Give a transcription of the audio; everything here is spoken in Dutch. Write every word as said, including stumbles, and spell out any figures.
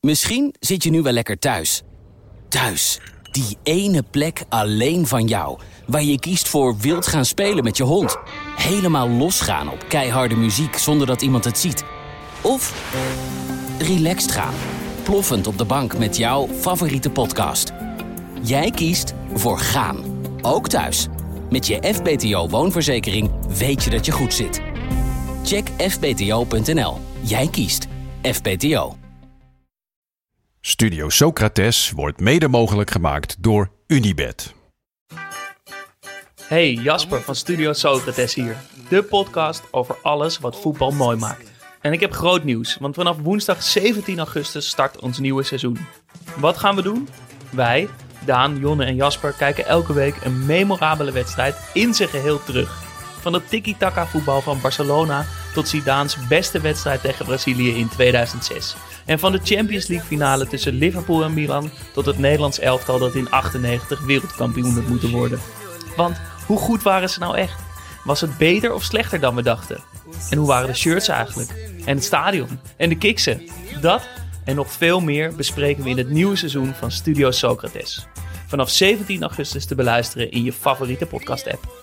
Misschien zit je nu wel lekker thuis. Thuis, die ene plek alleen van jou, waar je kiest voor wild gaan spelen met je hond. Helemaal losgaan op keiharde muziek zonder dat iemand het ziet. Of relaxed gaan, ploffend op de bank met jouw favoriete podcast. Jij kiest voor gaan, ook thuis. Met je F B T O woonverzekering weet je dat je goed zit. Check f b t o punt n l. Jij kiest F B T O. Studio Socrates wordt mede mogelijk gemaakt door Unibed. Hey, Jasper van Studio Socrates hier. De podcast over alles wat voetbal mooi maakt. En ik heb groot nieuws, want vanaf woensdag zeventien augustus start ons nieuwe seizoen. Wat gaan we doen? Wij, Daan, Jonne en Jasper, kijken elke week een memorabele wedstrijd in zijn geheel terug. Van het tiki-taka voetbal van Barcelona tot Zidane's beste wedstrijd tegen Brazilië in tweeduizend zes. En van de Champions League finale tussen Liverpool en Milan tot het Nederlands elftal dat in achtennegentig wereldkampioen had moeten worden. Want hoe goed waren ze nou echt? Was het beter of slechter dan we dachten? En hoe waren de shirts eigenlijk? En het stadion? En de kiksen? Dat en nog veel meer bespreken we in het nieuwe seizoen van Studio Socrates. Vanaf zeventien augustus te beluisteren in je favoriete podcast-app.